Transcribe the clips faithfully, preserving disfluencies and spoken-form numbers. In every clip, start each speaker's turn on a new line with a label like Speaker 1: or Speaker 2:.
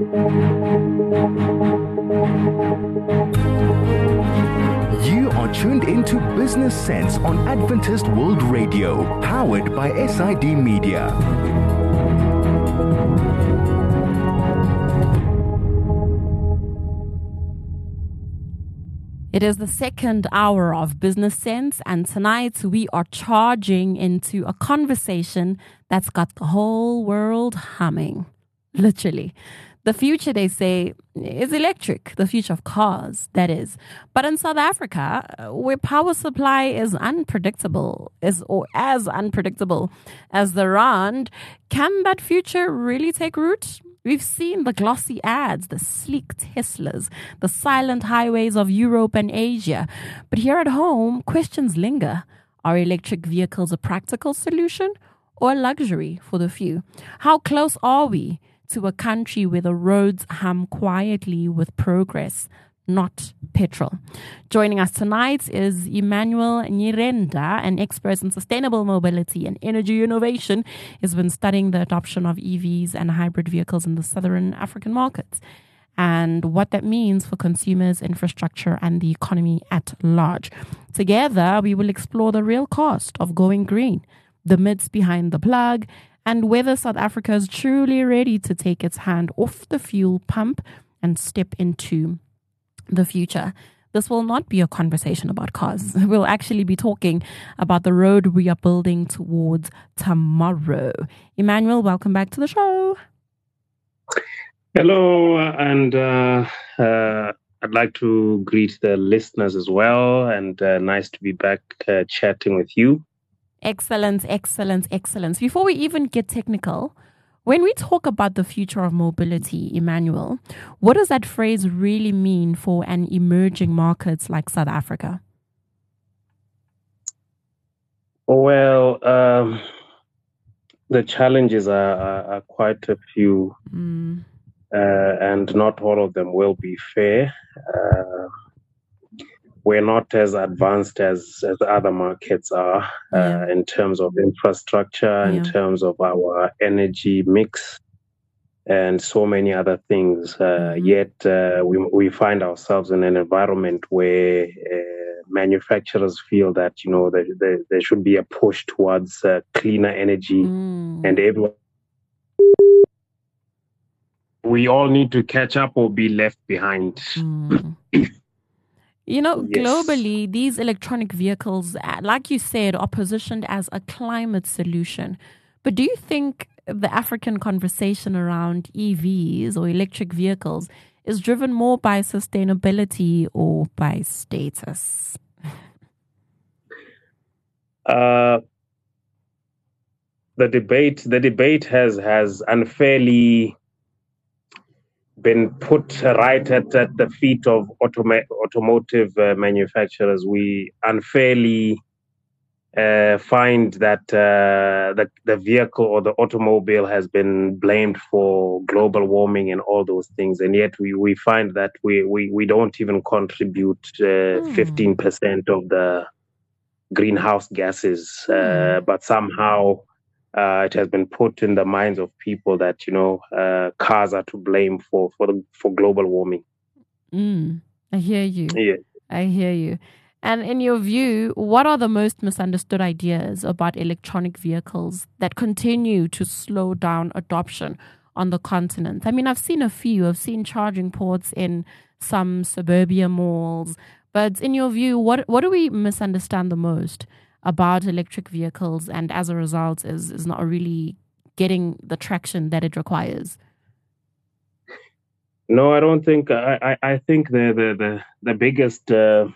Speaker 1: You are tuned into Business Sense on Adventist World Radio, powered by S I D Media.
Speaker 2: It is the second hour of Business Sense, and tonight we are charging into a conversation that's got the whole world humming. Literally. The future, they say, is electric, the future of cars, that is. But in South Africa, where power supply is unpredictable, is or as unpredictable as the rand, can that future really take root? We've seen the glossy ads, the sleek Teslas, the silent highways of Europe and Asia. But here at home, questions linger. Are electric vehicles a practical solution or a luxury for the few? How close are we to a country where the roads hum quietly with progress, not petrol? Joining us tonight is Emmanuel Nyirenda, an expert in sustainable mobility and energy innovation. He's been studying the adoption of E Vs and hybrid vehicles in the southern African markets and what that means for consumers, infrastructure, and the economy at large. Together, we will explore the real cost of going green, the myths behind the plug, and whether South Africa is truly ready to take its hand off the fuel pump and step into the future. This will not be a conversation about cars. We'll actually be talking about the road we are building towards tomorrow. Emmanuel, welcome back to the show.
Speaker 3: Hello, and uh, uh, I'd like to greet the listeners as well, and uh, nice to be back uh, chatting with you.
Speaker 2: Excellent, excellent, excellent. Before we even get technical, when we talk about the future of mobility, Emmanuel, what does that phrase really mean for an emerging market like South Africa?
Speaker 3: Well, um, the challenges are, are, are quite a few, mm. uh, and not all of them will be fair. Uh, We're not as advanced as, as other markets are uh, yeah. in terms of infrastructure, yeah. in terms of our energy mix, and so many other things. Uh, mm-hmm. Yet uh, we we find ourselves in an environment where uh, manufacturers feel that you know there, there, there should be a push towards uh, cleaner energy, mm. and everyone. We all need to catch up or be left behind.
Speaker 2: Mm. You know, yes. Globally, these electronic vehicles, like you said, are positioned as a climate solution. But do you think the African conversation around E Vs or electric vehicles is driven more by sustainability or by status?
Speaker 3: Uh, the debate, the debate has has unfairly been put right at, at the feet of automa- automotive uh, manufacturers. We unfairly uh, find that uh, the, the vehicle or the automobile has been blamed for global warming and all those things. And yet we, we find that we, we, we don't even contribute uh, mm. fifteen percent of the greenhouse gases. Mm. Uh, but somehow Uh, it has been put in the minds of people that, you know, uh, cars are to blame for for, the, for global warming.
Speaker 2: Mm, I hear you.
Speaker 3: Yeah.
Speaker 2: I hear you. And in your view, what are the most misunderstood ideas about electronic vehicles that continue to slow down adoption on the continent? I mean, I've seen a few. I've seen charging ports in some suburbia malls. But in your view, what what do we misunderstand the most about electric vehicles, and as a result is, is not really getting the traction that it requires?
Speaker 3: No, I don't think. I, I, I think the the the, the biggest uh,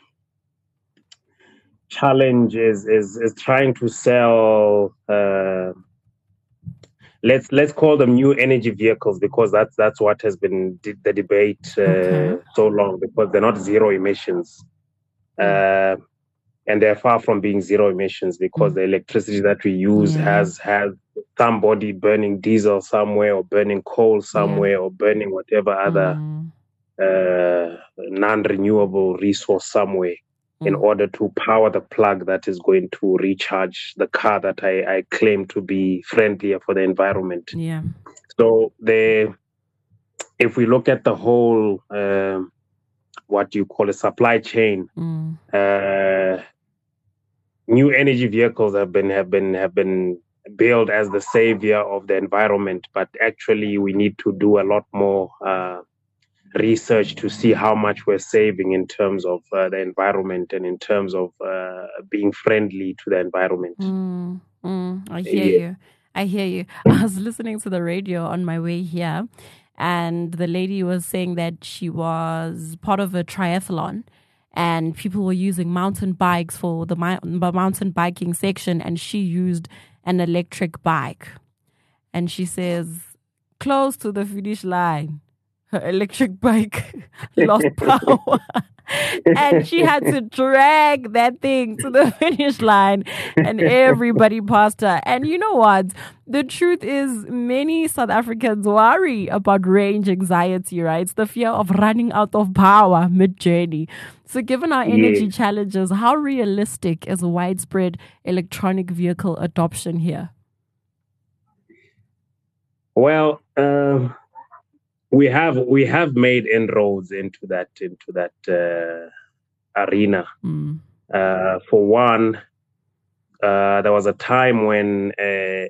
Speaker 3: challenge is, is is trying to sell. Uh, let's let's call them new energy vehicles, because that's that's what has been de- the debate uh, okay. so long. Because they're not zero emissions. Uh, And they're far from being zero emissions, because mm. the electricity that we use yeah. has has somebody burning diesel somewhere, or burning coal somewhere, yeah. or burning whatever other mm. uh, non-renewable resource somewhere mm. in order to power the plug that is going to recharge the car that I, I claim to be friendlier for the environment.
Speaker 2: Yeah.
Speaker 3: So the if we look at the whole, uh, what do you call a supply chain,
Speaker 2: Mm.
Speaker 3: uh, new energy vehicles have been have been have been billed as the savior of the environment, but actually we need to do a lot more uh, research to see how much we're saving in terms of uh, the environment and in terms of uh, being friendly to the environment.
Speaker 2: Mm, mm, I hear
Speaker 3: Yeah.
Speaker 2: you. I hear you. I was listening to the radio on my way here, and the lady was saying that she was part of a triathlon, and people were using mountain bikes for the mi- the mountain biking section, and she used an electric bike. And she says, close to the finish line, her electric bike lost power. And she had to drag that thing to the finish line, and everybody passed her. And you know what? The truth is, many South Africans worry about range anxiety, right? It's the fear of running out of power mid-journey. So given our energy
Speaker 3: Yeah.
Speaker 2: challenges, how realistic is widespread electronic vehicle adoption here?
Speaker 3: Well, um, we have we have made inroads into that into that uh, arena.
Speaker 2: Mm.
Speaker 3: Uh, for one, uh, there was a time when uh,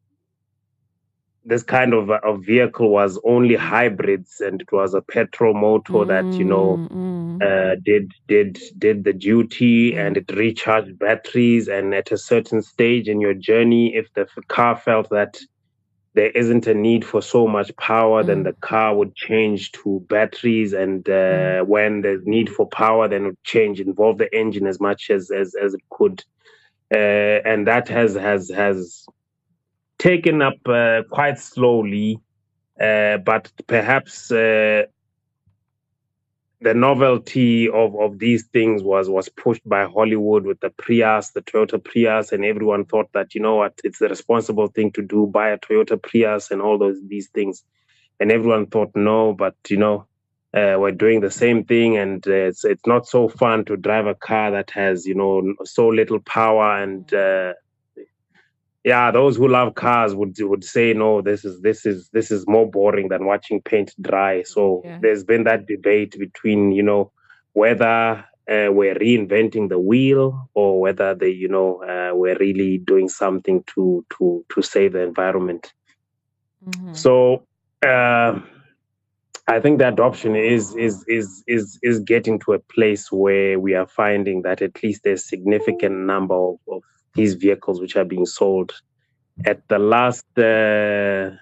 Speaker 3: this kind of of vehicle was only hybrids, and it was a petrol motor that you know
Speaker 2: Mm, mm,
Speaker 3: uh, did did did the duty,
Speaker 2: Mm.
Speaker 3: and it recharged batteries. And at a certain stage in your journey, if the f- car felt that there isn't a need for so much power, then
Speaker 2: Mm.
Speaker 3: the car would change to batteries. And uh, when there's need for power, then it would change, involve the engine as much as as, as it could. Uh, and that has has has taken up uh, quite slowly, uh, but perhaps uh, the novelty of, of these things was was pushed by Hollywood with the Prius, the Toyota Prius, and everyone thought that, you know what, it's the responsible thing to do, buy a Toyota Prius and all those these things. And everyone thought no, but you know, uh, we're doing the same thing, and uh, it's it's not so fun to drive a car that has, you know, so little power. And uh, yeah, those who love cars would would say no, this is this is this is more boring than watching paint dry. So
Speaker 2: Yeah.
Speaker 3: there's been that debate between, you know, whether uh, we're reinventing the wheel, or whether they, you know, uh, we're really doing something to to to save the environment.
Speaker 2: Mhm.
Speaker 3: So uh, I think the adoption is is is is is getting to a place where we are finding that at least there's significant number of, of these vehicles which are being sold. At the last, uh,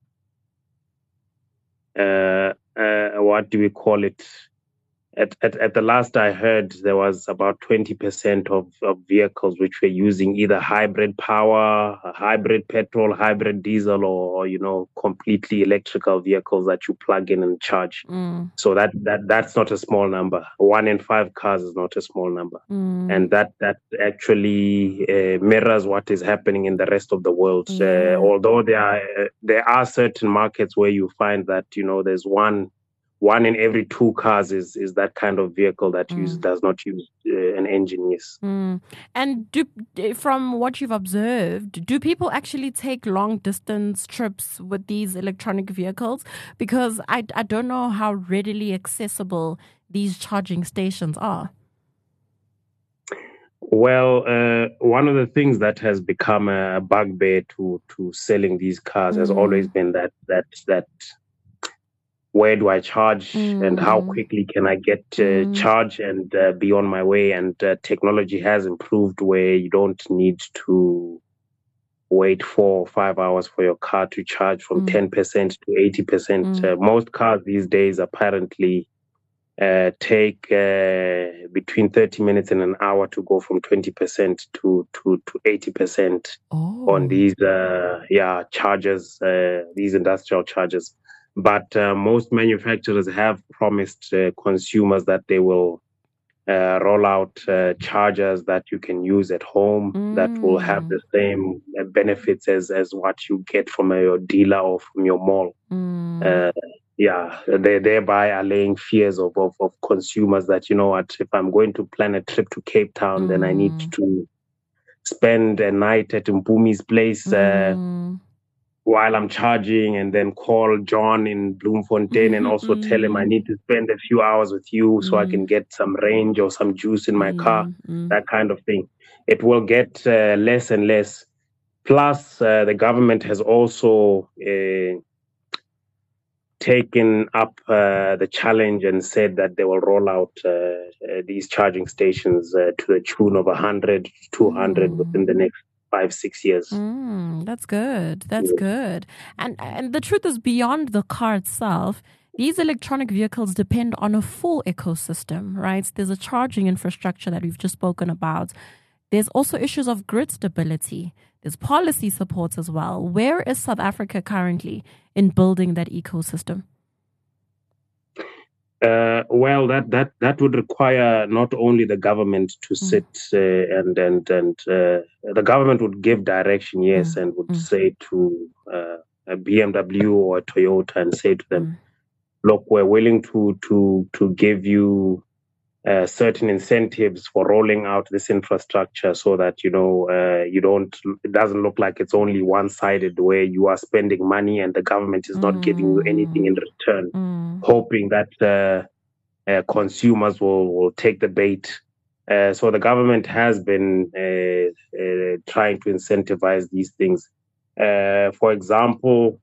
Speaker 3: uh, uh, what do we call it? At, at at the last I heard, there was about twenty percent of, of vehicles which were using either hybrid power, hybrid petrol, hybrid diesel, or, or you know, completely electrical vehicles that you plug in and charge.
Speaker 2: Mm.
Speaker 3: So that that that's not a small number. One in five cars is not a small number.
Speaker 2: Mm.
Speaker 3: And that that actually uh, mirrors what is happening in the rest of the world.
Speaker 2: Yeah.
Speaker 3: Uh, although there are uh, there are certain markets where you find that, you know, there's one one in every two cars is is that kind of vehicle that
Speaker 2: Mm.
Speaker 3: use does not use uh, an engine. Yes.
Speaker 2: Mm. And do, from what you've observed, do people actually take long distance trips with these electronic vehicles? Because I, I don't know how readily accessible these charging stations are.
Speaker 3: Well, uh, one of the things that has become a bugbear to to selling these cars has
Speaker 2: Mm.
Speaker 3: always been that that that where do I charge, and how
Speaker 2: Mm.
Speaker 3: quickly can I get uh,
Speaker 2: Mm.
Speaker 3: charge and uh, be on my way. And uh, technology has improved where you don't need to wait four or five hours for your car to charge from
Speaker 2: Mm.
Speaker 3: ten percent to eighty percent.
Speaker 2: Mm.
Speaker 3: Uh, most cars these days apparently uh, take uh, between thirty minutes and an hour to go from twenty percent to to to eighty percent
Speaker 2: Oh.
Speaker 3: on these uh, yeah chargers, uh, these industrial chargers. But uh, most manufacturers have promised uh, consumers that they will uh, roll out uh, chargers that you can use at home
Speaker 2: Mm.
Speaker 3: that will have the same uh, benefits as as what you get from a, your dealer or from your mall.
Speaker 2: Mm.
Speaker 3: Uh, yeah, they thereby allaying fears of, of of consumers that, you know what, if I'm going to plan a trip to Cape Town,
Speaker 2: Mm.
Speaker 3: then I need to spend a night at Mpumi's place. Uh,
Speaker 2: Mm.
Speaker 3: while I'm charging, and then call John in Bloemfontein and also tell him I need to spend a few hours with you so I can get some range or some juice in my car, that kind of thing. It will get uh, less and less. Plus, uh, the government has also uh, taken up uh, the challenge and said that they will roll out uh, uh, these charging stations uh, to the tune of one hundred, two hundred mm. within the next five, six years.
Speaker 2: Mm, that's good. That's yeah. good. And and the truth is, beyond the car itself, these electronic vehicles depend on a full ecosystem, right? There's a charging infrastructure that we've just spoken about. There's also issues of grid stability. There's policy supports as well. Where is South Africa currently in building that ecosystem?
Speaker 3: Uh, well, that that that would require not only the government to mm. sit uh, and and and uh, the government would give direction, yes, mm. and would mm. say to uh, a B M W or a Toyota and say to them, mm. "Look, we're willing to to to give you uh, certain incentives for rolling out this infrastructure, so that you know uh, you don't. It doesn't look like it's only one-sided, where you are spending money and the government is not mm. giving you anything in return." Mm. Hoping that uh, uh, consumers will, will take the bait. Uh, so the government has been uh, uh, trying to incentivize these things. Uh, for example,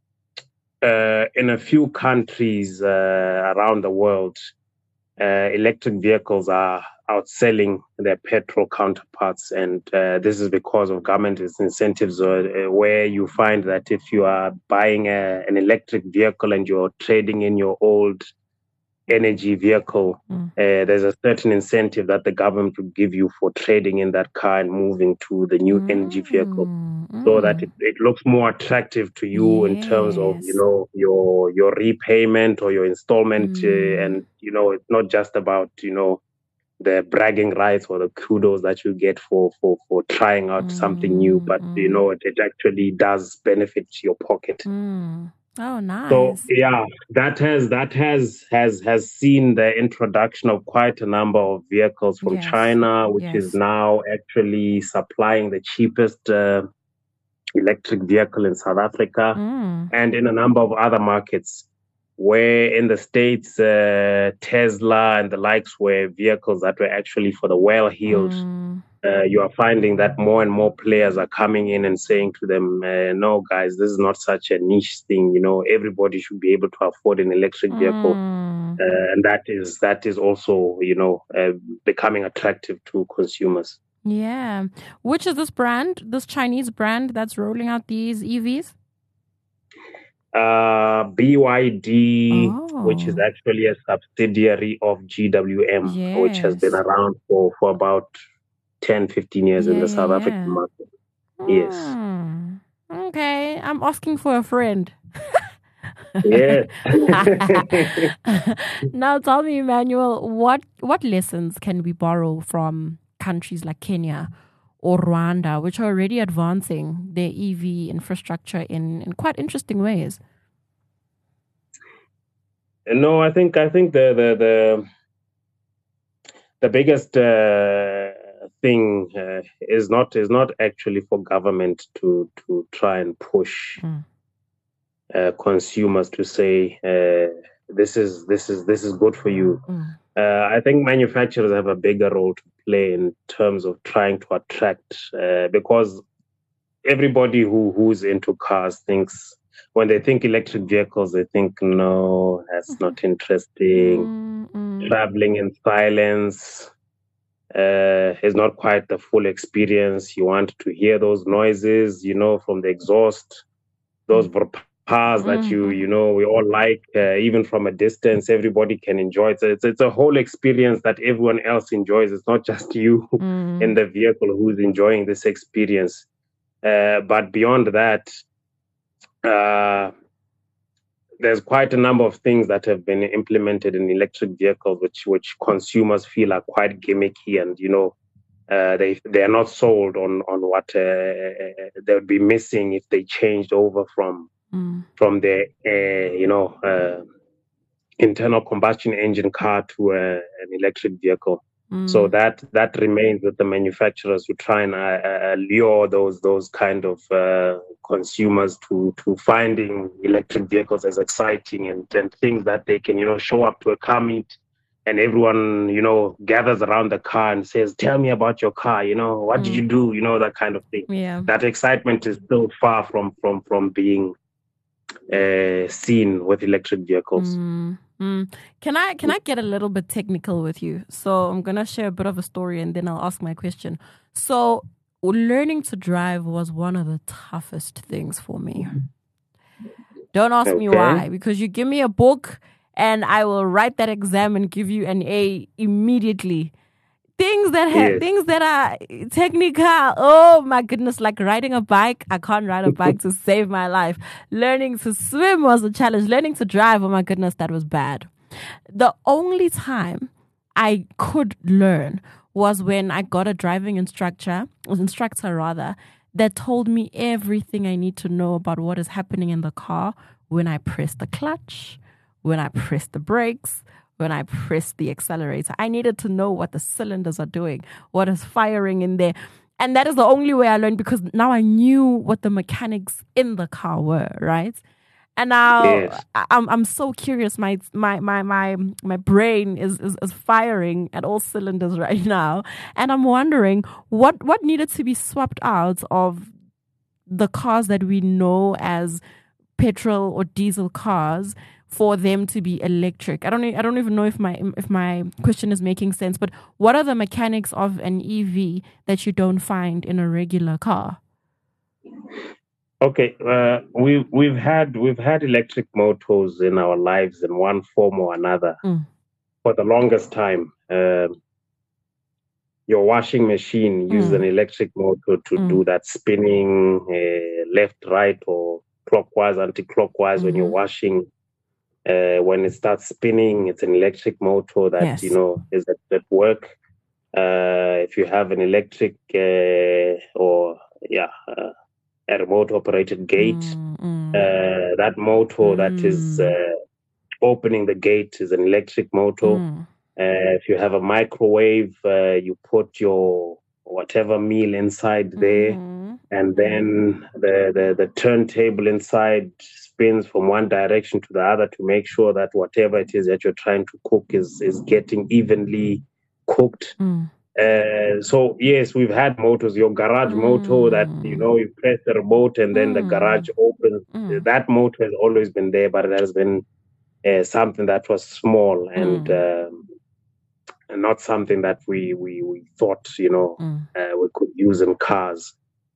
Speaker 3: uh, in a few countries uh, around the world, uh, electric vehicles are outselling their petrol counterparts. And uh, this is because of government incentives, uh, where you find that if you are buying a, an electric vehicle and you're trading in your old energy vehicle, mm. uh, there's a certain incentive that the government will give you for trading in that car and moving to the new mm. energy vehicle, mm. so that it, it looks more attractive to you yes. in terms of, you know, your your repayment or your installment. Mm. Uh, and, you know, it's not just about, you know, the bragging rights or the kudos that you get for for for trying out mm, something new, but mm. you know it, it actually does benefit your pocket.
Speaker 2: Mm. Oh, nice.
Speaker 3: So yeah, that has that has has has seen the introduction of quite a number of vehicles from yes. China, which yes. is now actually supplying the cheapest uh, electric vehicle in South Africa mm. and in a number of other markets. Where in the States, uh, Tesla and the likes were vehicles that were actually for the well-heeled. Mm. Uh, you are finding that more and more players are coming in and saying to them, uh, no, guys, this is not such a niche thing. You know, everybody should be able to afford an electric vehicle. Mm. Uh, and that is that is also, you know, uh, becoming attractive to consumers.
Speaker 2: Yeah. Which is this brand, this Chinese brand that's rolling out these E Vs?
Speaker 3: Uh, B Y D, oh. which is actually a subsidiary of G W M, yes. which has been around for, for about ten, fifteen years yeah, in the South yeah. African market. Mm.
Speaker 2: Yes. Okay, I'm asking for a friend.
Speaker 3: Yes.
Speaker 2: Now tell me, Emmanuel, what, what lessons can we borrow from countries like Kenya or Rwanda, which are already advancing their E V infrastructure in, in quite interesting ways?
Speaker 3: No, I think I think the the the, the biggest uh, thing uh, is not is not actually for government to to try and push mm. uh, consumers to say uh, this is this is this is good for you. Mm. Uh, I think manufacturers have a bigger role to play in terms of trying to attract, uh, because everybody who, who's into cars thinks, when they think electric vehicles, they think, no, that's not interesting. Mm-hmm. Traveling in silence uh, is not quite the full experience. You want to hear those noises, you know, from the exhaust, those mm-hmm. cars that mm-hmm. you you know we all like, uh, even from a distance. Everybody can enjoy it. So it's it's a whole experience that everyone else enjoys. It's not just you mm-hmm. in the vehicle who's enjoying this experience. Uh, but beyond that, uh, there's quite a number of things that have been implemented in electric vehicles, which which consumers feel are quite gimmicky, and you know. Uh, they they are not sold on on what uh, they would be missing if they changed over from mm. from the uh, you know uh, internal combustion engine car to uh, an electric vehicle. So that that remains with the manufacturers to try and uh, uh, lure those those kind of uh, consumers to to finding electric vehicles as exciting and, and things that they can, you know, show up to a car meet, and everyone, you know, gathers around the car and says, "Tell me about your car. You know, what did you do? You know, that kind of thing."
Speaker 2: Yeah.
Speaker 3: That excitement is still far from from from being uh, seen with electric vehicles.
Speaker 2: Mm, mm. Can I can I get a little bit technical with you? So I'm gonna share a bit of a story and then I'll ask my question. So learning to drive was one of the toughest things for me. Don't ask me
Speaker 3: Okay.
Speaker 2: why, because you give me a book and I will write that exam and give you an A immediately. Things that have
Speaker 3: Yes.
Speaker 2: things that are technical. Oh my goodness! Like riding a bike, I can't ride a bike to save my life. Learning to swim was a challenge. Learning to drive, oh my goodness, that was bad. The only time I could learn was when I got a driving instructor, instructor rather, that told me everything I need to know about what is happening in the car when I press the clutch, when I press the brakes, when I press the accelerator. I needed to know what the cylinders are doing, what is firing in there. And that is the only way I learned, because now I knew what the mechanics in the car were, right? And now
Speaker 3: Yes.
Speaker 2: I- I'm I'm so curious. My my my my my brain is, is is firing at all cylinders right now, and I'm wondering what what needed to be swapped out of the cars that we know as petrol or diesel cars for them to be electric. I don't e- I don't even know if my if my question is making sense. But what are the mechanics of an E V that you don't find in a regular car?
Speaker 3: Okay, uh, we've we've had we've had electric motors in our lives in one form or another
Speaker 2: Mm.
Speaker 3: for the longest time. Um your washing machine uses an
Speaker 2: Mm.
Speaker 3: electric motor to
Speaker 2: Mm.
Speaker 3: do that spinning uh, left, right, or clockwise, anti-clockwise when you're
Speaker 2: Mhm.
Speaker 3: washing. Uh, when it starts spinning, it's an electric motor that
Speaker 2: Yes.
Speaker 3: you know is at, at work. Uh, if you have an electric uh, or yeah. Uh, a remote operated gate.
Speaker 2: Mm, mm,
Speaker 3: Uh, that motor that is
Speaker 2: Mm.
Speaker 3: uh, opening the gate is an electric motor.
Speaker 2: mm.
Speaker 3: Uh, if you have a microwave, uh, you put your whatever meal inside there,
Speaker 2: Mhm.
Speaker 3: and then the, the, the turntable inside spins from one direction to the other to make sure that whatever it is that you're trying to cook is, is getting evenly cooked.
Speaker 2: Mm.
Speaker 3: Uh, so yes, we've had motors. Your garage motor that you know you press the remote and then the
Speaker 2: Mm.
Speaker 3: garage opens.
Speaker 2: Mm.
Speaker 3: That motor has always been there, but it has been uh, something that was small and
Speaker 2: Mm.
Speaker 3: um, and not something that we we, we thought you know
Speaker 2: Mm.
Speaker 3: uh, we could use in cars.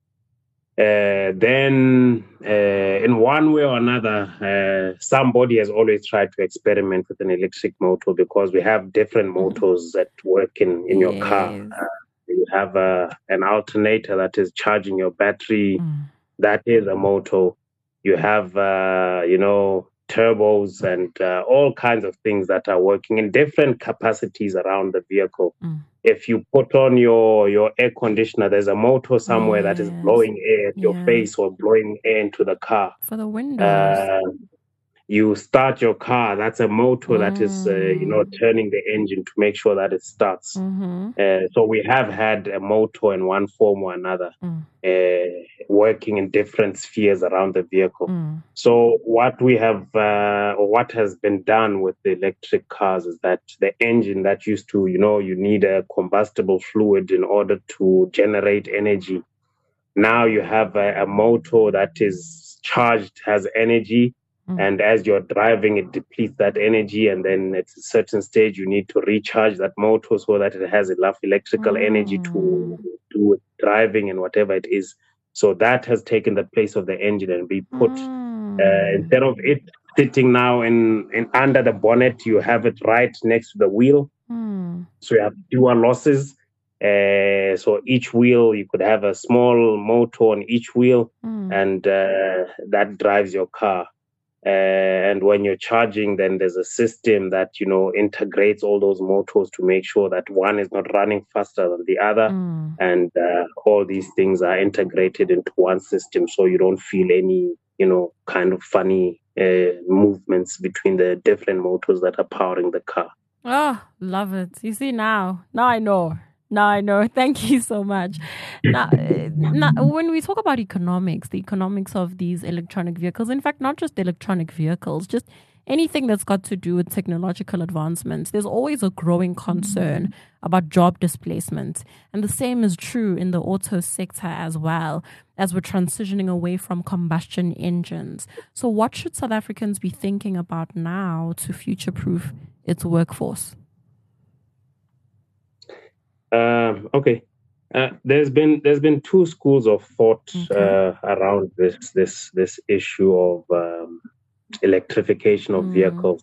Speaker 3: Uh, then, uh, in one way or another, uh, somebody has always tried to experiment with an electric motor because we have different motors that work in, in your car.
Speaker 2: Yes.
Speaker 3: Uh, you have uh, an alternator that is charging your battery.
Speaker 2: Mm.
Speaker 3: That is a motor. You have, uh, you know, turbos and uh, all kinds of things that are working in different capacities around the vehicle.
Speaker 2: Mm.
Speaker 3: If you put on your your air conditioner, there's a motor somewhere that is
Speaker 2: Yes.
Speaker 3: blowing air at your
Speaker 2: Yeah.
Speaker 3: face or blowing air into the car.
Speaker 2: For the windows.
Speaker 3: Uh, you start your car, that's a motor that is, uh, you know,
Speaker 2: Mm.
Speaker 3: turning the engine to make sure that it starts.
Speaker 2: Mhm.
Speaker 3: Uh, so we have had a motor in one form or another
Speaker 2: Mm.
Speaker 3: uh, working in different spheres around the vehicle.
Speaker 2: Mm.
Speaker 3: So what we have, uh, or what has been done with the electric cars is that the engine that used to, you know, you need a combustible fluid in order to generate energy. Now you have a, a motor that is charged, has energy,
Speaker 2: Mm.
Speaker 3: and as you're driving, it depletes that energy, and then at a certain stage, you need to recharge that motor so that it has enough electrical energy to
Speaker 2: Mm.
Speaker 3: do driving and whatever it is. So that has taken the place of the engine and be put uh,
Speaker 2: Mm.
Speaker 3: instead of it sitting now in, in under the bonnet, you have it right next to the wheel.
Speaker 2: Mm.
Speaker 3: So you have fewer losses. Uh, so each wheel, you could have a small motor on each wheel,
Speaker 2: Mm.
Speaker 3: and uh, that drives your car. Uh, and when you're charging, then there's a system that you know integrates all those motors to make sure that one is not running faster than the other,
Speaker 2: Mm.
Speaker 3: and uh, all these things are integrated into one system, so you don't feel any you know kind of funny uh, movements between the different motors that are powering the car.
Speaker 2: Oh, love it. You see now, now I know. Now I know. Thank you so much. Now, uh, now, when we talk about economics, the economics of these electronic vehicles, in fact, not just electronic vehicles, just anything that's got to do with technological advancements, there's always a growing concern about job displacement. And the same is true in the auto sector as well, as we're transitioning away from combustion engines. So, what should South Africans be thinking about now to future proof its workforce?
Speaker 3: Um, okay. Uh, there's been there's been two schools of thought
Speaker 2: Okay.
Speaker 3: uh, around this this this issue of um, electrification of
Speaker 2: Mm.
Speaker 3: vehicles.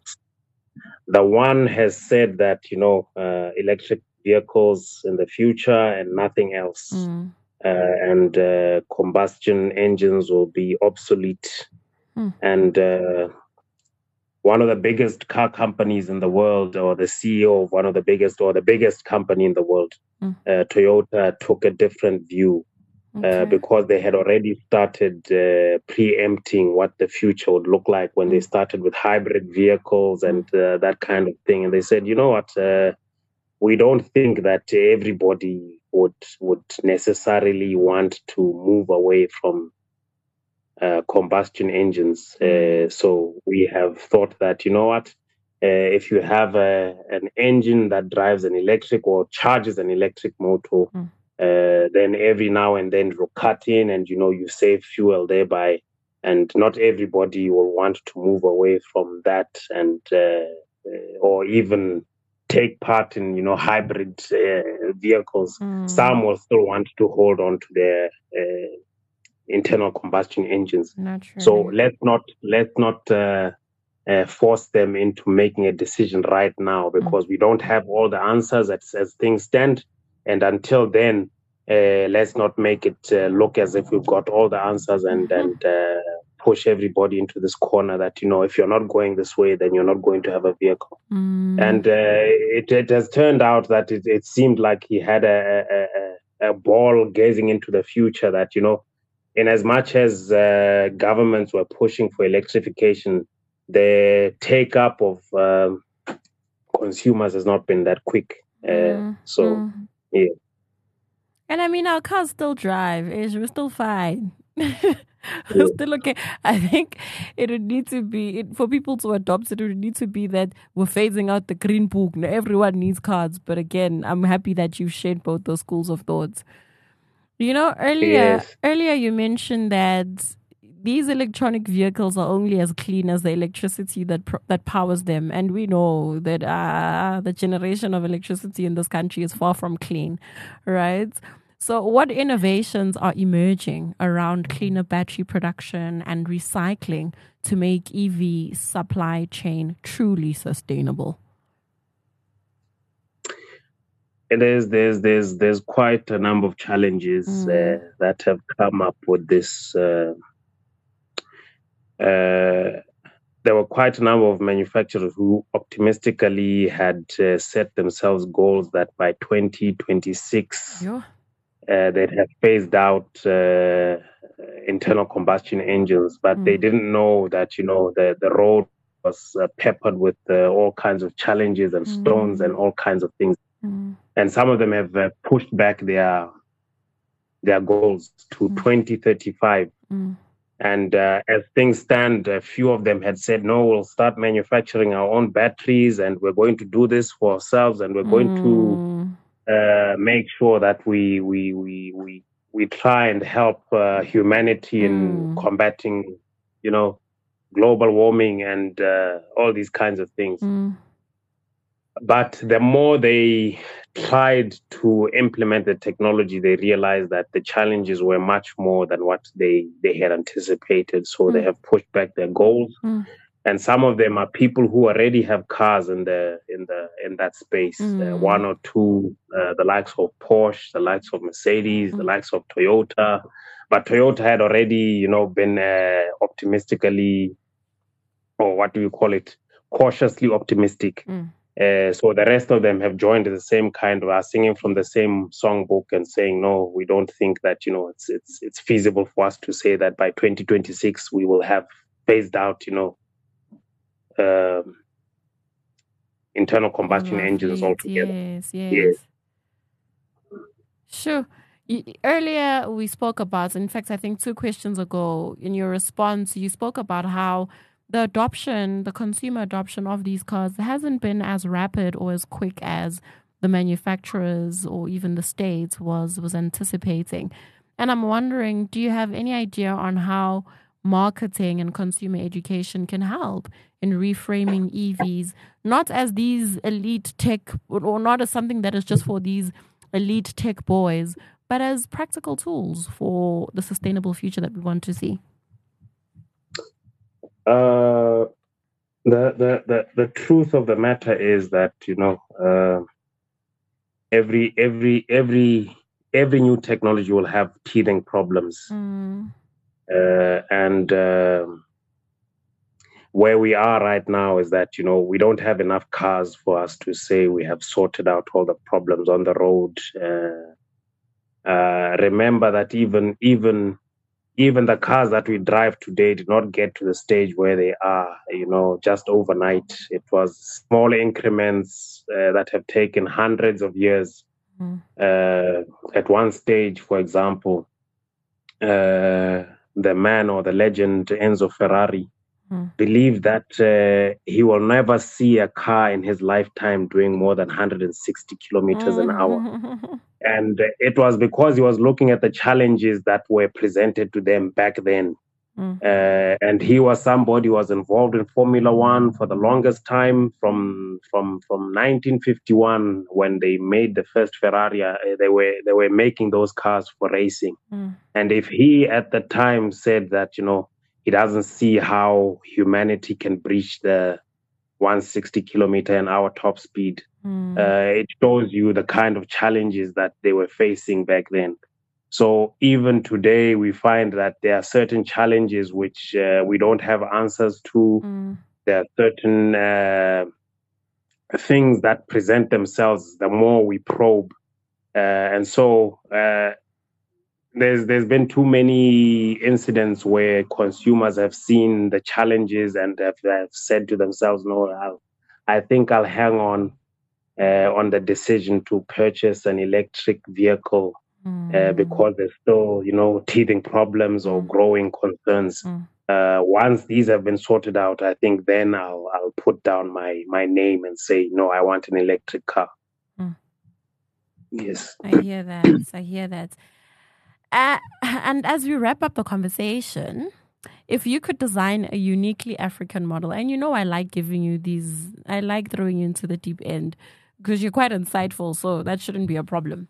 Speaker 3: The one has said that you know uh, electric vehicles in the future and nothing else,
Speaker 2: Mm.
Speaker 3: uh, and uh, combustion engines will be obsolete.
Speaker 2: Mm.
Speaker 3: And uh, one of the biggest car companies in the world, or the C E O of one of the biggest, or the biggest company in the world,
Speaker 2: Mm.
Speaker 3: uh, Toyota, took a different view uh,
Speaker 2: Okay.
Speaker 3: because they had already started uh, preempting what the future would look like when they
Speaker 2: Mm.
Speaker 3: started with hybrid vehicles and uh, that kind of thing. And they said, you know what, uh, we don't think that everybody would would necessarily want to move away from uh, combustion engines. Uh, so we have thought that, you know what, uh, if you have a, an engine that drives an electric or charges an electric motor,
Speaker 2: Mm.
Speaker 3: uh, then every now and then you cut in and, you know, you save fuel thereby. And not everybody will want to move away from that and uh, uh, or even take part in, you know, hybrid uh, vehicles.
Speaker 2: Mm.
Speaker 3: Some will still want to hold on to their uh, internal combustion engines.
Speaker 2: Naturally.
Speaker 3: So let's not let's not uh, uh, force them into making a decision right now because we don't have all the answers as, as things stand. And until then, uh, let's not make it uh, look as if we've got all the answers and
Speaker 2: Mhm.
Speaker 3: and uh, push everybody into this corner that, you know, if you're not going this way, then you're not going to have a vehicle.
Speaker 2: Mm.
Speaker 3: And uh, it, it has turned out that it, it seemed like he had a, a, a, a ball gazing into the future that, you know, in as much as uh, governments were pushing for electrification, the take up of um, consumers has not been that quick. Uh,
Speaker 2: Mm.
Speaker 3: so,
Speaker 2: Mm.
Speaker 3: yeah.
Speaker 2: And I mean, our cars still drive. Ish, we're still fine.
Speaker 3: Yeah.
Speaker 2: We're still okay. I think it would need to be, it, for people to adopt it, it would need to be that we're phasing out the green book. Now, everyone needs cars. But again, I'm happy that you've shared both those schools of thoughts. You know, earlier,
Speaker 3: Yes.
Speaker 2: earlier you mentioned that these electronic vehicles are only as clean as the electricity that pro- that powers them, and we know that uh, the generation of electricity in this country is far from clean, right? So, what innovations are emerging around cleaner battery production and recycling to make E V supply chain truly sustainable?
Speaker 3: There's there's there's there's quite a number of challenges
Speaker 2: Mm.
Speaker 3: uh, that have come up with this. Uh, uh, there were quite a number of manufacturers who optimistically had uh, set themselves goals that by twenty twenty-six
Speaker 2: Yeah.
Speaker 3: uh, they'd have phased out uh, internal combustion engines, but
Speaker 2: Mm.
Speaker 3: they didn't know that, you know, the the road was uh, peppered with uh, all kinds of challenges and stones and all kinds of things.
Speaker 2: Mm.
Speaker 3: And some of them have uh, pushed back their their goals to
Speaker 2: Mm.
Speaker 3: twenty thirty-five.
Speaker 2: Mm.
Speaker 3: And uh, as things stand, a few of them had said, no, we'll start manufacturing our own batteries and we're going to do this for ourselves and we're going to
Speaker 2: Mm.
Speaker 3: uh, make sure that we we we we we try and help uh, humanity in
Speaker 2: Mm.
Speaker 3: combating, you know, global warming and uh, all these kinds of things.
Speaker 2: Mm.
Speaker 3: But the more they tried to implement the technology, they realized that the challenges were much more than what they, they had anticipated. So they
Speaker 2: Mm.
Speaker 3: have pushed back their goals.
Speaker 2: Mm.
Speaker 3: And some of them are people who already have cars in the in the in that space. Uh,
Speaker 2: Mm.
Speaker 3: one or two, uh, the likes of Porsche, the likes of Mercedes, the
Speaker 2: Mm.
Speaker 3: likes of Toyota. But Toyota had already, you know, been uh, optimistically, or what do you call it, cautiously optimistic.
Speaker 2: Mm.
Speaker 3: Uh, so the rest of them have joined the same kind of, are singing from the same songbook and saying, no, we don't think that, you know, it's it's it's feasible for us to say that by twenty twenty-six we will have phased out, you know, um, internal combustion
Speaker 2: Our
Speaker 3: engines
Speaker 2: fleet,
Speaker 3: altogether.
Speaker 2: yes, yes.
Speaker 3: Yes.
Speaker 2: Sure. Y- Earlier, we spoke about, in fact, I think two questions ago, in your response, you spoke about how the adoption, the consumer adoption of these cars hasn't been as rapid or as quick as the manufacturers or even the states was was anticipating. And I'm wondering, do you have any idea on how marketing and consumer education can help in reframing E Vs, not as these elite tech, or not as something that is just for these elite tech boys, but as practical tools for the sustainable future that we want to see?
Speaker 3: Uh, the, the, the, the truth of the matter is that, you know, uh, every every every every new technology will have teething problems.
Speaker 2: Mm.
Speaker 3: Uh, and um where we are right now is that, you know, we don't have enough cars for us to say we have sorted out all the problems on the road. Uh, uh, remember that even even even the cars that we drive today did not get to the stage where they are, you know, just overnight. It was small increments uh, that have taken hundreds of years.
Speaker 2: Mm.
Speaker 3: Uh, at one stage, for example, uh, the man or the legend Enzo Ferrari
Speaker 2: Mm.
Speaker 3: believed that uh, he will never see a car in his lifetime doing more than one hundred sixty kilometers an hour. And it was because he was looking at the challenges that were presented to them back then.
Speaker 2: Mm.
Speaker 3: Uh, and he was somebody who was involved in Formula One for the longest time, from from from nineteen fifty-one, when they made the first Ferrari. Uh, they were they were making those cars for racing.
Speaker 2: Mm.
Speaker 3: And if he at the time said that, you know, he doesn't see how humanity can breach the one hundred sixty kilometer an hour top speed,
Speaker 2: Mm.
Speaker 3: uh, it shows you the kind of challenges that they were facing back then. So even today, we find that there are certain challenges which uh, we don't have answers to.
Speaker 2: Mm.
Speaker 3: There are certain uh, things that present themselves the more we probe. Uh, and so uh, there's there's been too many incidents where consumers have seen the challenges and have, have said to themselves, no, I'll, I think I'll hang on uh, on the decision to purchase an electric vehicle
Speaker 2: Mm.
Speaker 3: uh, because there's still, you know, teething problems or
Speaker 2: Mm.
Speaker 3: growing concerns.
Speaker 2: Mm.
Speaker 3: Uh, once these have been sorted out, I think then I'll I'll put down my my name and say, no, I want an electric car.
Speaker 2: Mm.
Speaker 3: Yes.
Speaker 2: I hear that. I hear that. Uh, and as we wrap up the conversation, if you could design a uniquely African model, and you know I like giving you these, I like throwing you into the deep end because you're quite insightful, so that shouldn't be a problem.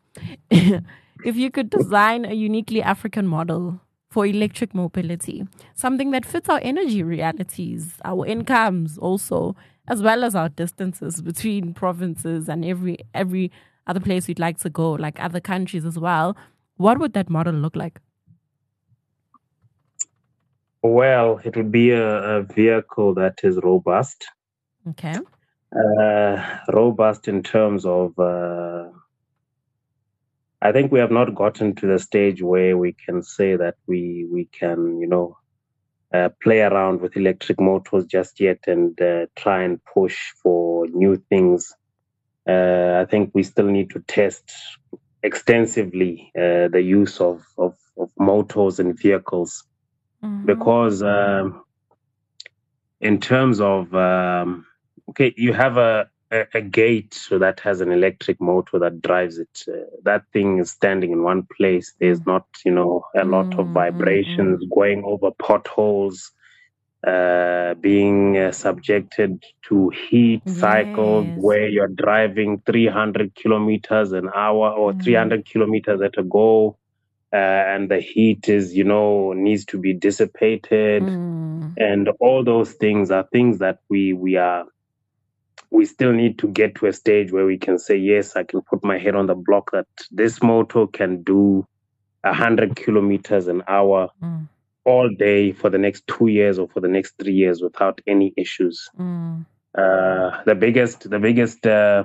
Speaker 2: If you could design a uniquely African model for electric mobility, something that fits our energy realities, our incomes also, as well as our distances between provinces and every every other place we'd like to go, like other countries as well, what would that model look like?
Speaker 3: Well, it would be a, a vehicle that is robust.
Speaker 2: Okay.
Speaker 3: Uh, robust in terms of, uh, I think we have not gotten to the stage where we can say that we we can, you know, uh, play around with electric motors just yet and uh, try and push for new things. Uh, I think we still need to test extensively uh, the use of, of, of motors and vehicles.
Speaker 2: Mhm.
Speaker 3: Because um, in terms of, um, okay, you have a, a, a gate that has an electric motor that drives it. Uh, that thing is standing in one place. There's not, you know, a lot of
Speaker 2: Mm,
Speaker 3: vibrations going over potholes, uh, being uh, subjected to heat cycles
Speaker 2: Yes.
Speaker 3: where you're driving three hundred kilometers an hour or three hundred kilometers at a go. Uh, and the heat is, you know, needs to be dissipated,
Speaker 2: Mm.
Speaker 3: and all those things are things that we we are we still need to get to a stage where we can say, yes, I can put my head on the block that this motor can do a hundred kilometers an hour
Speaker 2: Mm.
Speaker 3: all day for the next two years or for the next three years without any issues.
Speaker 2: Mm.
Speaker 3: Uh, the biggest the biggest uh,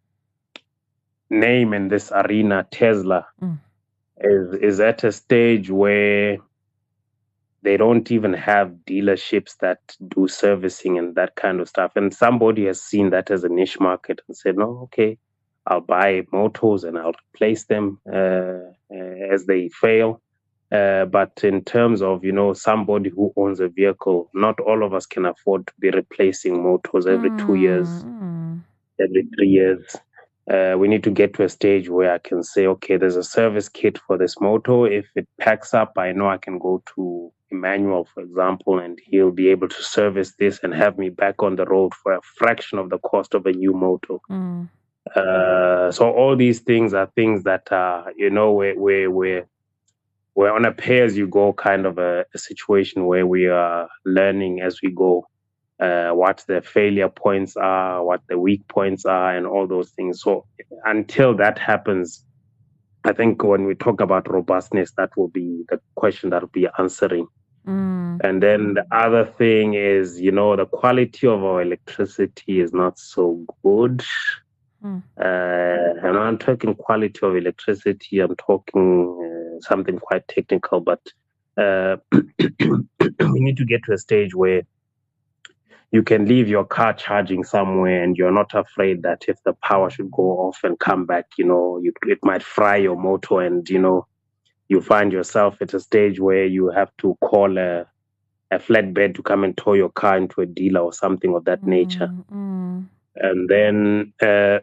Speaker 3: name in this arena, Tesla.
Speaker 2: Mm.
Speaker 3: Is, is at a stage where they don't even have dealerships that do servicing and that kind of stuff. And somebody has seen that as a niche market and said, no, okay, I'll buy motors and I'll replace them uh, uh, as they fail. Uh, but in terms of, you know, somebody who owns a vehicle, not all of us can afford to be replacing motors every two years,
Speaker 2: Mm.
Speaker 3: every three years. Uh, we need to get to a stage where I can say, okay, there's a service kit for this motor. If it packs up, I know I can go to Emmanuel, for example, and he'll be able to service this and have me back on the road for a fraction of the cost of a new motor.
Speaker 2: Mm.
Speaker 3: Uh, so all these things are things that are, you know, we're, we're, we're, we're on a pay-as-you-go kind of a, a situation where we are learning as we go. Uh, what the failure points are, what the weak points are, and all those things. So until that happens, I think when we talk about robustness, that will be the question that will be answering.
Speaker 2: Mm.
Speaker 3: And then the other thing is, you know, the quality of our electricity is not so good.
Speaker 2: Mm.
Speaker 3: Uh, and I'm talking quality of electricity, I'm talking uh, something quite technical, but uh, we need to get to a stage where you can leave your car charging somewhere and you're not afraid that if the power should go off and come back, you know, you, it might fry your motor, and, you know, you find yourself at a stage where you have to call a, a flatbed to come and tow your car into a dealer or something of that nature.
Speaker 2: Mm.
Speaker 3: And then uh,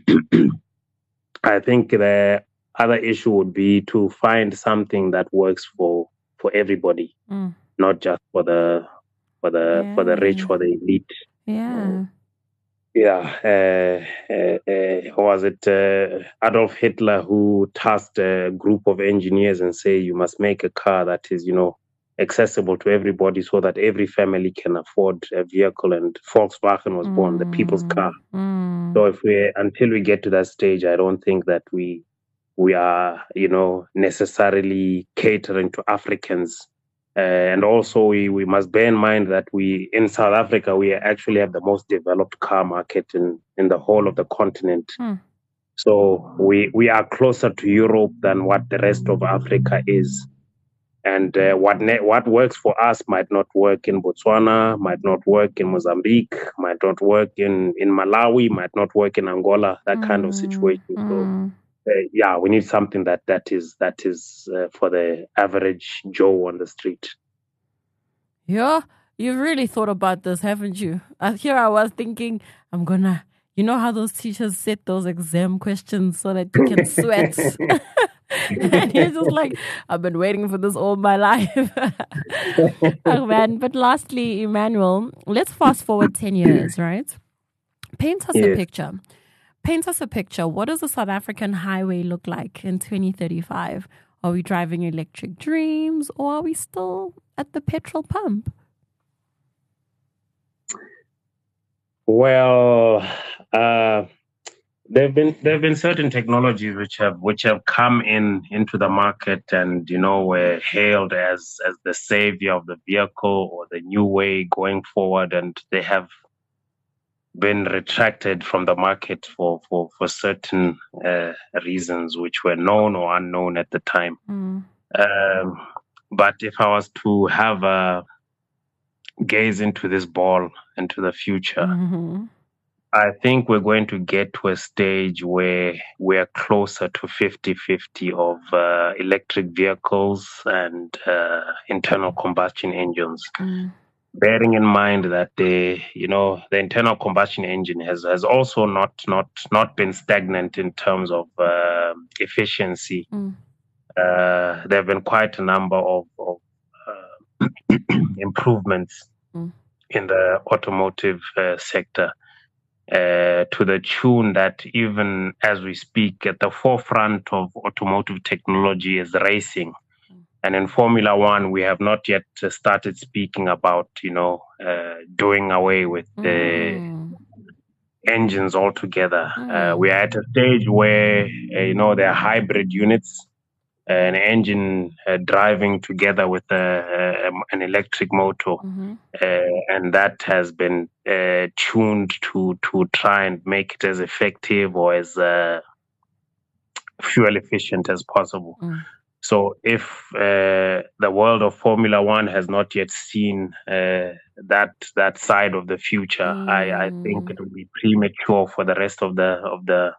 Speaker 3: I think the other issue would be to find something that works for, for everybody,
Speaker 2: Mm.
Speaker 3: not just for the for the
Speaker 2: Yeah.
Speaker 3: for the rich, for the elite.
Speaker 2: Yeah.
Speaker 3: Yeah, uh, uh, uh, was it uh, Adolf Hitler who tasked a group of engineers and say you must make a car that is, you know, accessible to everybody so that every family can afford a vehicle, and Volkswagen was born, the people's car.
Speaker 2: Mm.
Speaker 3: So if we until we get to that stage, I don't think that we we are, you know, necessarily catering to Africans. Uh, and also, we, we must bear in mind that we, in South Africa, we actually have the most developed car market in, in the whole of the continent.
Speaker 2: Hmm.
Speaker 3: So we, we are closer to Europe than what the rest of Africa is. And uh, what ne- what works for us might not work in Botswana, might not work in Mozambique, might not work in, in Malawi, might not work in Angola, that kind of situation. So
Speaker 2: Mm.
Speaker 3: uh, yeah, we need something that that is that is uh, for the average Joe on the street.
Speaker 2: Yeah, you've really thought about this, haven't you? Uh, here I was thinking, I'm gonna, you know how those teachers set those exam questions so that you can sweat? And you're just like, I've been waiting for this all my life. Oh, man. But lastly, Emmanuel, let's fast forward ten years, right? Paint us a
Speaker 3: Yes.
Speaker 2: picture. Paint us a picture. What does a South African highway look like in twenty thirty-five? Are we driving electric dreams, or are we still at the petrol pump?
Speaker 3: Well, uh, there've been there've been certain technologies which have which have come in into the market and, you know, were hailed as as the savior of the vehicle or the new way going forward, and they have been retracted from the market for for for certain uh, reasons which were known or unknown at the time.
Speaker 2: Mm.
Speaker 3: Um, but if I was to have a gaze into this ball, into the future,
Speaker 2: Mm-hmm.
Speaker 3: I think we're going to get to a stage where we're closer to fifty-fifty of uh, electric vehicles and uh, internal combustion engines.
Speaker 2: Mm.
Speaker 3: Bearing in mind that the you know the internal combustion engine has, has also not not not been stagnant in terms of uh, efficiency.
Speaker 2: Mm.
Speaker 3: Uh, there have been quite a number of, of uh, improvements
Speaker 2: Mm.
Speaker 3: in the automotive uh, sector, uh, to the tune that even as we speak, at the forefront of automotive technology is racing. And in Formula One, we have not yet uh, started speaking about, you know, uh, doing away with the
Speaker 2: Mm.
Speaker 3: engines altogether. Uh,
Speaker 2: Mm.
Speaker 3: we are at a stage where, uh, you know, there are hybrid units, uh, an engine uh, driving together with a, a, an electric motor.
Speaker 2: Mm-hmm.
Speaker 3: Uh, and that has been uh, tuned to to try and make it as effective or as uh, fuel efficient as possible.
Speaker 2: Mm.
Speaker 3: So if uh, the world of Formula One has not yet seen uh, that that side of the future, mm. I, I think it would be premature for the rest of the of the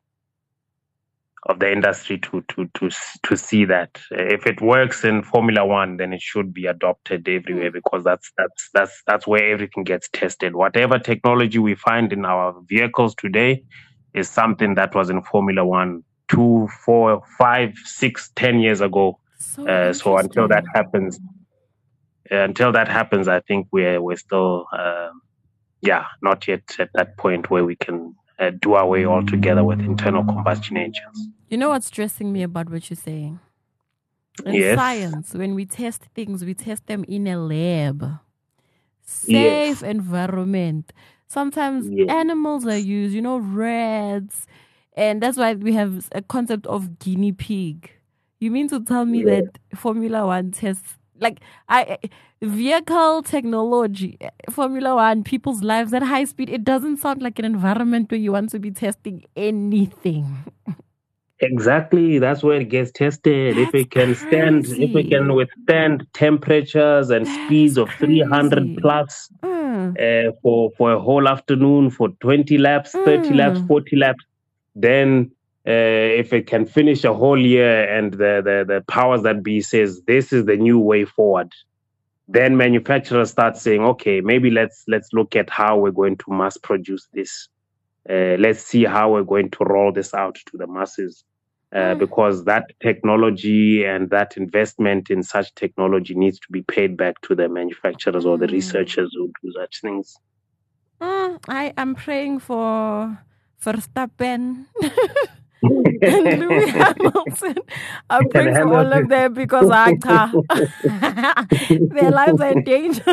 Speaker 3: of the industry to to to to see that. If it works in Formula One, then it should be adopted everywhere, because that's that's that's that's where everything gets tested. Whatever technology we find in our vehicles today is something that was in Formula One two, four, five, six, ten years ago.
Speaker 2: So,
Speaker 3: uh, so until that happens, uh, until that happens, I think we're we're still, uh, yeah, not yet at that point where we can uh, do our way all together with internal combustion engines.
Speaker 2: You know what's stressing me about what you're saying? In
Speaker 3: yes.
Speaker 2: science, when we test things, we test them in a lab, safe yes. environment. Sometimes yes. animals are used, you know, rats. And that's why we have a concept of guinea pig. You mean to tell me yeah. that Formula One tests, like I, vehicle technology, Formula One, people's lives at high speed, it doesn't sound like an environment where you want to be testing anything.
Speaker 3: Exactly. That's where it gets tested. That's if it can crazy. stand, if it can withstand temperatures and That's speeds of crazy. three hundred plus mm. uh, for, for a whole afternoon, for twenty laps, mm. thirty laps, forty laps, then uh, if it can finish a whole year and the, the, the powers that be says this is the new way forward, then manufacturers start saying, okay, maybe let's let's look at how we're going to mass produce this. Uh, let's see how we're going to roll this out to the masses. Uh, mm. Because that technology and that investment in such technology needs to be paid back to the manufacturers mm. or the researchers who do such things.
Speaker 2: Mm, I am praying for Verstappen and Lewis Hamilton. I'm praying for all of them because I their lives are in danger.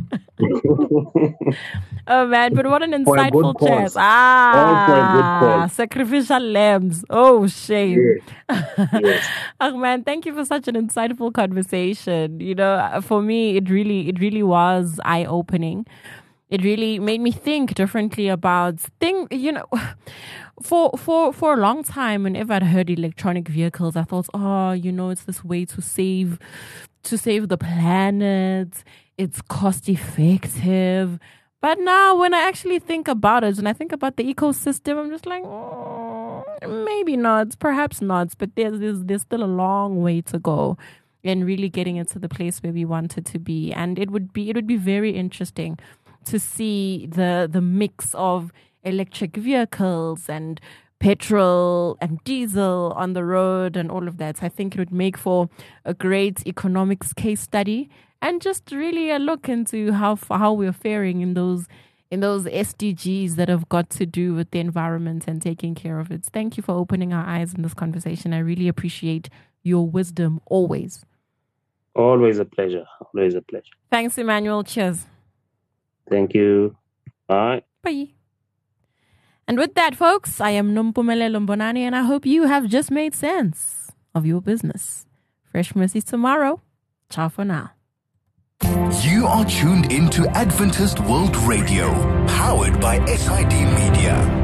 Speaker 2: Oh man, but what an insightful chat. Ah, sacrificial lambs. Oh, shame. Yes. Yes. Oh man, thank you for such an insightful conversation. You know, for me, it really, it really was eye-opening. It really made me think differently about thing. You know, for for for a long time, whenever I'd heard electronic vehicles, I thought, oh, you know, it's this way to save to save the planet. It's cost effective. But now, when I actually think about it, and I think about the ecosystem, I'm just like, oh, maybe not, perhaps not. But there's, there's there's still a long way to go in really getting it to the place where we want it to be. And it would be it would be very interesting to see the the mix of electric vehicles and petrol and diesel on the road and all of that. So I think it would make for a great economics case study. And just really a look into how how we're faring in those in those S D Gs that have got to do with the environment and taking care of it. Thank you for opening our eyes in this conversation. I really appreciate your wisdom always.
Speaker 3: Always a pleasure. Always a pleasure.
Speaker 2: Thanks, Emmanuel. Cheers.
Speaker 3: Thank you. Bye.
Speaker 2: Bye. And with that, folks, I am Nompumelelo Mbonani, and I hope you have just made sense of your business. Fresh Mercies tomorrow. Ciao for now.
Speaker 1: You are tuned into Adventist World Radio, powered by S I D Media.